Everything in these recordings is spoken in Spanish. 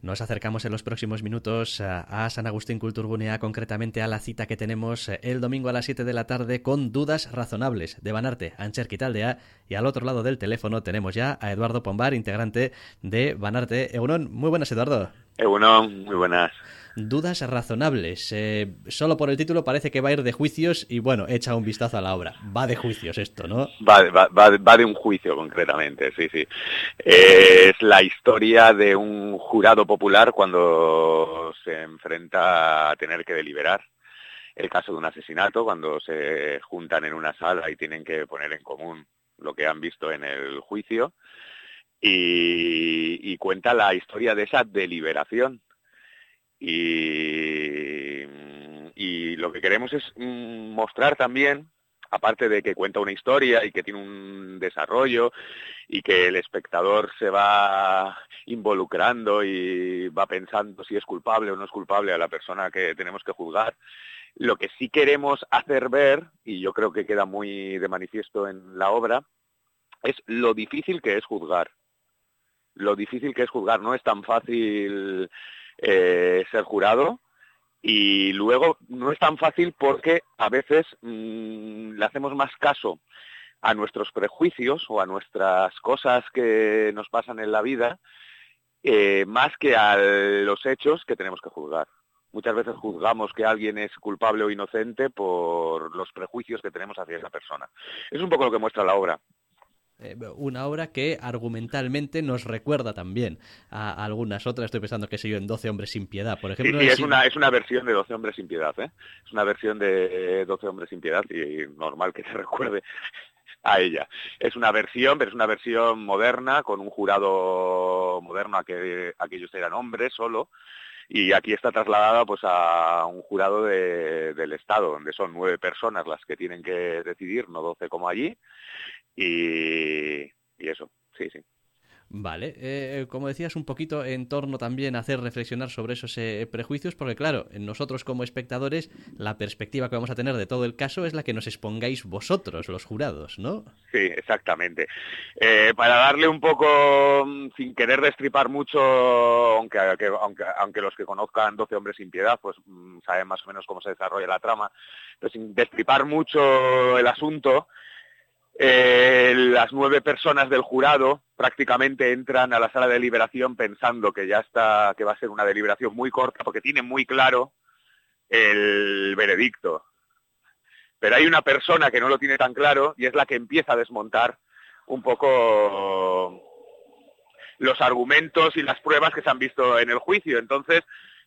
Nos acercamos en los próximos minutos a San Agustín Culturgunea, concretamente a la cita que tenemos el domingo a las 7 de la tarde con Dudas Razonables de Banarte, Antxer Kitaldea, y al otro lado del teléfono tenemos ya a Eduardo Pombar, integrante de Banarte. Egunon, muy buenas, Eduardo. Egunon, muy buenas. Dudas razonables. Solo por el título parece que va a ir de juicios y bueno, echa un vistazo a la obra. Va de juicios esto, ¿no? Va de un juicio concretamente, sí, sí. Es la historia de un jurado popular cuando se enfrenta a tener que deliberar el caso de un asesinato, cuando se juntan en una sala y tienen que poner en común lo que han visto en el juicio y cuenta la historia de esa deliberación. Y, y lo que queremos es mostrar también, aparte de que cuenta una historia y que tiene un desarrollo y que el espectador se va involucrando y va pensando si es culpable o no es culpable a la persona que tenemos que juzgar, lo que sí queremos hacer ver, y yo creo que queda muy de manifiesto en la obra, es lo difícil que es juzgar. Lo difícil que es juzgar. No es tan fácil ser jurado, y luego no es tan fácil porque a veces le hacemos más caso a nuestros prejuicios o a nuestras cosas que nos pasan en la vida, más que a los hechos que tenemos que juzgar. Muchas veces juzgamos que alguien es culpable o inocente por los prejuicios que tenemos hacia esa persona. Es un poco lo que muestra la obra. Una obra que argumentalmente nos recuerda también a algunas otras. Estoy pensando, qué sé yo, en 12 hombres sin piedad, por Sí, ejemplo. No sí, sé si... es una versión de 12 hombres sin piedad, ¿eh? Es una versión de 12 hombres sin piedad y normal que te recuerde a ella. Es una versión, pero es una versión moderna, con un jurado moderno, a que aquellos eran hombres solo, y aquí está trasladada pues a un jurado del Estado, donde son 9 personas las que tienen que decidir, no 12 como allí, y eso, sí, sí. Vale, como decías, un poquito en torno también a hacer reflexionar sobre esos prejuicios, porque claro, nosotros como espectadores, la perspectiva que vamos a tener de todo el caso es la que nos expongáis vosotros, los jurados, ¿no? Sí, exactamente. Para darle un poco, sin querer destripar mucho, aunque los que conozcan 12 hombres sin piedad, pues saben más o menos cómo se desarrolla la trama, pero sin destripar mucho el asunto, las 9 personas del jurado prácticamente entran a la sala de deliberación pensando que ya está, que va a ser una deliberación muy corta, porque tienen muy claro el veredicto. Pero hay una persona que no lo tiene tan claro y es la que empieza a desmontar un poco los argumentos y las pruebas que se han visto en el juicio. Entonces,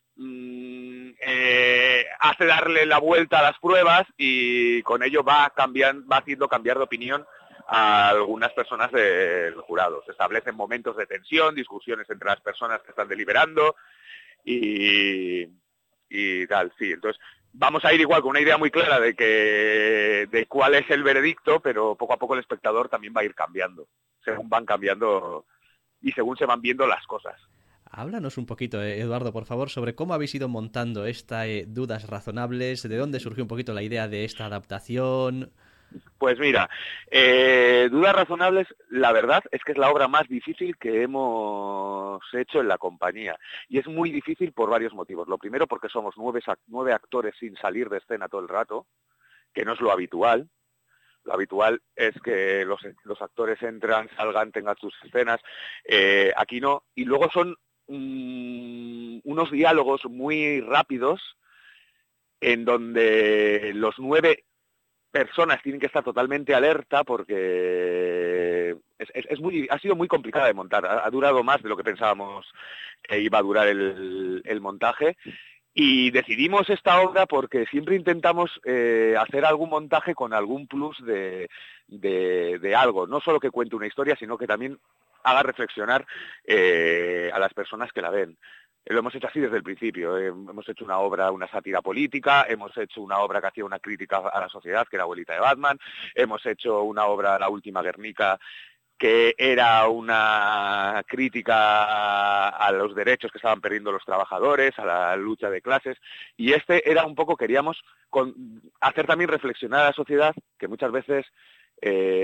hace darle la vuelta a las pruebas y con ello va haciendo cambiar de opinión a algunas personas del jurado. Se establecen momentos de tensión, discusiones entre las personas que están deliberando y, y tal, sí. Entonces, vamos a ir igual con una idea muy clara de cuál es el veredicto, pero poco a poco el espectador también va a ir cambiando, según van cambiando y según se van viendo las cosas. Háblanos un poquito, Eduardo, por favor, sobre cómo habéis ido montando esta Dudas Razonables, de dónde surgió un poquito la idea de esta adaptación. Pues mira, Dudas Razonables, la verdad es que es la obra más difícil que hemos hecho en la compañía. Y es muy difícil por varios motivos. Lo primero, porque somos 9 actores sin salir de escena todo el rato, que no es lo habitual. Lo habitual es que los actores entran, salgan, tengan sus escenas. Aquí no. Y luego son unos diálogos muy rápidos en donde los 9 personas tienen que estar totalmente alerta porque ha sido muy complicada de montar. Ha durado más de lo que pensábamos que iba a durar el montaje. Y decidimos esta obra porque siempre intentamos hacer algún montaje con algún plus de algo. No solo que cuente una historia, sino que también haga reflexionar a las personas que la ven. Lo hemos hecho así desde el principio. Hemos hecho una obra, una sátira política, hemos hecho una obra que hacía una crítica a la sociedad, que era Abuelita de Batman, hemos hecho una obra, La Última Guernica, que era una crítica a los derechos que estaban perdiendo los trabajadores, a la lucha de clases, y este era un poco, queríamos hacer también reflexionar a la sociedad, que muchas veces,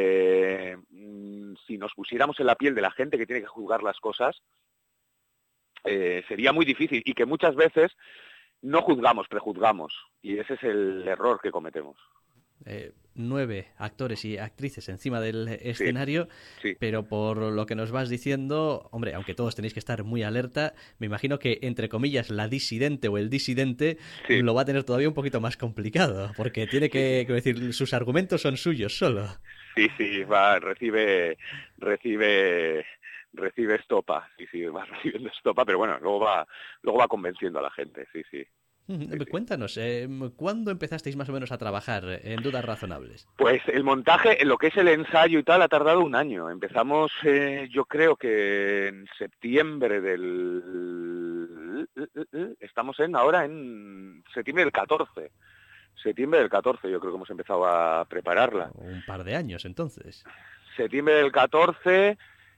si nos pusiéramos en la piel de la gente que tiene que juzgar las cosas, sería muy difícil y que muchas veces no juzgamos, prejuzgamos, y ese es el error que cometemos. 9 actores y actrices encima del Sí, escenario, sí. pero por lo que nos vas diciendo, hombre, aunque todos tenéis que estar muy alerta, me imagino que, entre comillas, la disidente o el disidente Sí, lo va a tener todavía un poquito más complicado, porque tiene sí, sí. que decir, sus argumentos son suyos solo. Sí, sí, recibe, recibe estopa, sí, sí, va recibiendo estopa, pero bueno, luego va convenciendo a la gente, sí, sí, sí, sí. Cuéntanos, ¿cuándo empezasteis más o menos a trabajar en Dudas Razonables? Pues el montaje, en lo que es el ensayo y tal, ha tardado un año. Empezamos, yo creo que en septiembre del... Estamos ahora en septiembre del 14. Septiembre del 14 yo creo que hemos empezado a prepararla. Un par de años, entonces. Septiembre del 14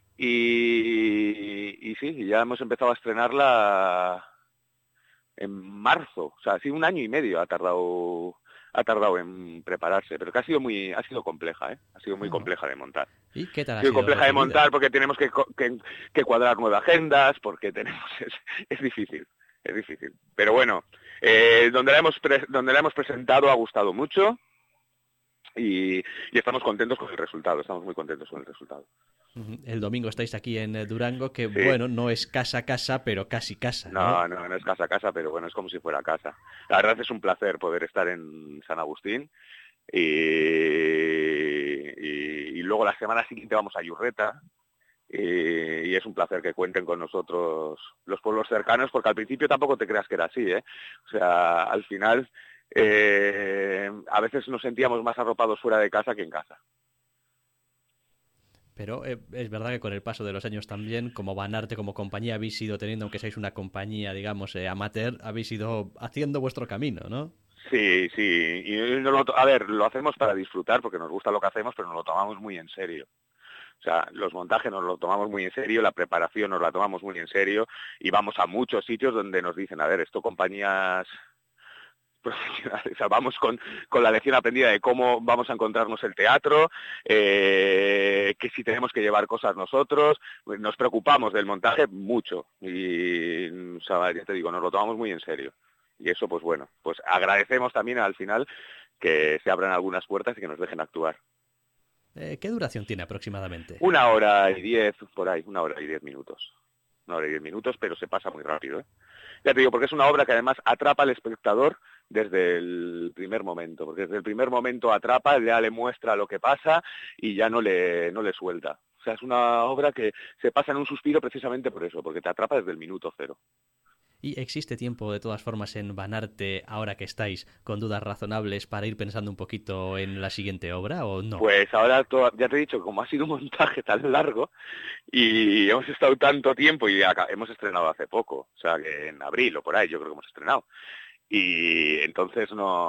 y sí, ya hemos empezado a estrenarla en marzo. O sea, sí, un año y medio ha tardado en prepararse, pero que ha sido compleja, ¿eh? Ha sido muy Oh. compleja de montar. ¿Y qué tal Ha ha sido sido compleja de recibida? montar porque tenemos que cuadrar nuevas agendas, porque es difícil, es difícil. Pero bueno, donde la hemos presentado ha gustado mucho y estamos contentos con el resultado, estamos muy contentos con el resultado. El domingo estáis aquí en Durango, que Sí, bueno, no es casa casa, pero casi casa, ¿no? no, no, no es casa a casa, pero bueno, es como si fuera casa. La verdad es un placer poder estar en San Agustín y luego la semana siguiente vamos a Yurreta y es un placer que cuenten con nosotros los pueblos cercanos porque al principio tampoco te creas que era así, ¿eh? O sea, al final a veces nos sentíamos más arropados fuera de casa que en casa. Pero es verdad que con el paso de los años también, como Banarte, como compañía, habéis ido teniendo, aunque seáis una compañía, digamos, amateur, habéis ido haciendo vuestro camino, ¿no? Sí, sí, y a ver, lo hacemos para disfrutar porque nos gusta lo que hacemos, pero nos lo tomamos muy en serio. O sea, los montajes nos lo tomamos muy en serio, la preparación nos la tomamos muy en serio y vamos a muchos sitios donde nos dicen, a ver, esto compañías profesionales, o sea, vamos con la lección aprendida de cómo vamos a encontrarnos el teatro, que si tenemos que llevar cosas nosotros, nos preocupamos del montaje mucho y, o sea, ya te digo, nos lo tomamos muy en serio. Y eso, pues bueno, pues agradecemos también al final que se abran algunas puertas y que nos dejen actuar. ¿Qué duración tiene aproximadamente? 1 hora y 10, por ahí, 1 hora y 10 minutos. 1 hora y 10 minutos, pero se pasa muy rápido, ¿eh? Ya te digo, porque es una obra que además atrapa al espectador desde el primer momento, porque desde el primer momento atrapa, ya le muestra lo que pasa y ya no le suelta. O sea, es una obra que se pasa en un suspiro precisamente por eso, porque te atrapa desde el minuto cero. ¿Y existe tiempo, de todas formas, en Banarte, ahora que estáis con dudas razonables, para ir pensando un poquito en la siguiente obra o no? Pues ahora, ya te he dicho, como ha sido un montaje tan largo y hemos estado tanto tiempo y hemos estrenado hace poco, o sea, que en abril o por ahí yo creo que hemos estrenado. Y entonces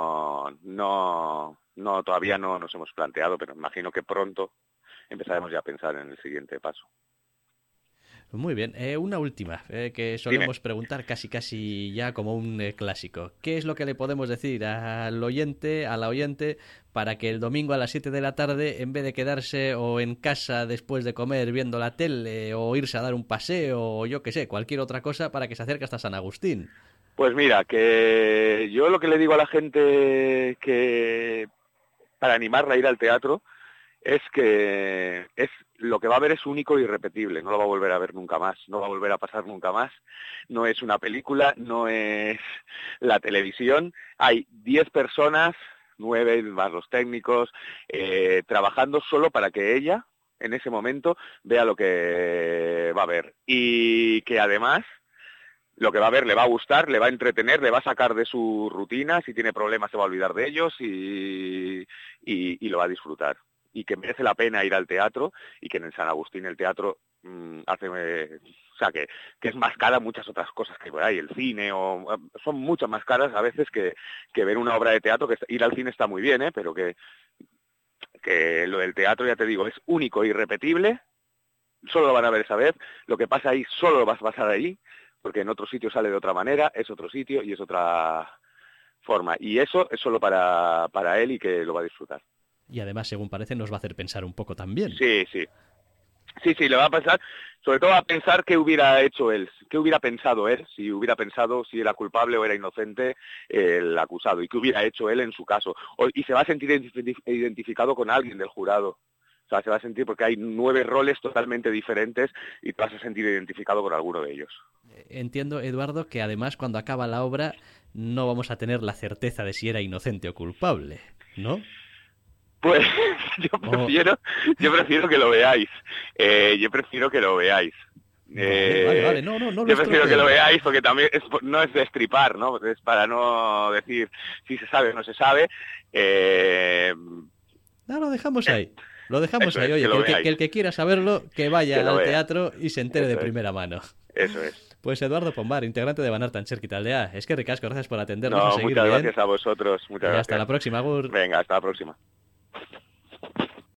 no, todavía no nos hemos planteado, pero imagino que pronto empezaremos ya a pensar en el siguiente paso. Muy bien, una última, que Dime. solemos preguntar casi casi ya como un clásico. ¿Qué es lo que le podemos decir al oyente, a la oyente, para que el domingo a las 7 de la tarde, en vez de quedarse o en casa después de comer viendo la tele, o irse a dar un paseo, o yo qué sé, cualquier otra cosa, para que se acerque hasta San Agustín? Pues mira, que yo lo que le digo a la gente que para animarla a ir al teatro es que lo que va a ver es único e irrepetible, no lo va a volver a ver nunca más, no va a volver a pasar nunca más, no es una película, no es la televisión, hay 10 personas, 9 más los técnicos, trabajando solo para que ella, en ese momento, vea lo que va a ver. Y que además lo que va a ver le va a gustar, le va a entretener, le va a sacar de su rutina, si tiene problemas se va a olvidar de ellos y lo va a disfrutar. Y que merece la pena ir al teatro y que en el San Agustín el teatro hace... o sea, que es más cara muchas otras cosas que hay por ahí, el cine, son mucho más caras a veces que ver una obra de teatro, que ir al cine está muy bien, pero que lo del teatro, ya te digo, es único e irrepetible, solo lo van a ver esa vez, lo que pasa ahí solo lo vas a pasar ahí, porque en otro sitio sale de otra manera, es otro sitio y es otra forma. Y eso es solo para él y que lo va a disfrutar. Y además, según parece, nos va a hacer pensar un poco también. Sí, sí. Sí, le va a pasar, sobre todo a pensar qué hubiera hecho él, qué hubiera pensado él, si hubiera pensado si era culpable o era inocente el acusado, y qué hubiera hecho él en su caso. Y se va a sentir identificado con alguien del jurado. O sea, se va a sentir, porque hay 9 roles totalmente diferentes y te vas a sentir identificado con alguno de ellos. Entiendo, Eduardo, que además cuando acaba la obra no vamos a tener la certeza de si era inocente o culpable, ¿no? Pues Oh, yo prefiero que lo veáis. Yo prefiero que lo veáis. vale, no lo Yo prefiero que lo estropeemos. veáis porque también no es destripar, ¿no? Es para no decir si se sabe o no se sabe. Eh, No, lo dejamos ahí. Lo dejamos Eso ahí. es, Oye, que lo veáis, que el que quiera saberlo, que que vaya lo al vea. teatro y se entere de Eso es, primera mano. eso es. Pues Eduardo Pombar, integrante de Banart Ancherki Taldea. Es que ricasco, gracias por atendernos, a No, seguir muchas bien. gracias a vosotros, muchas Y hasta gracias. la próxima, Agur. Venga, hasta la próxima.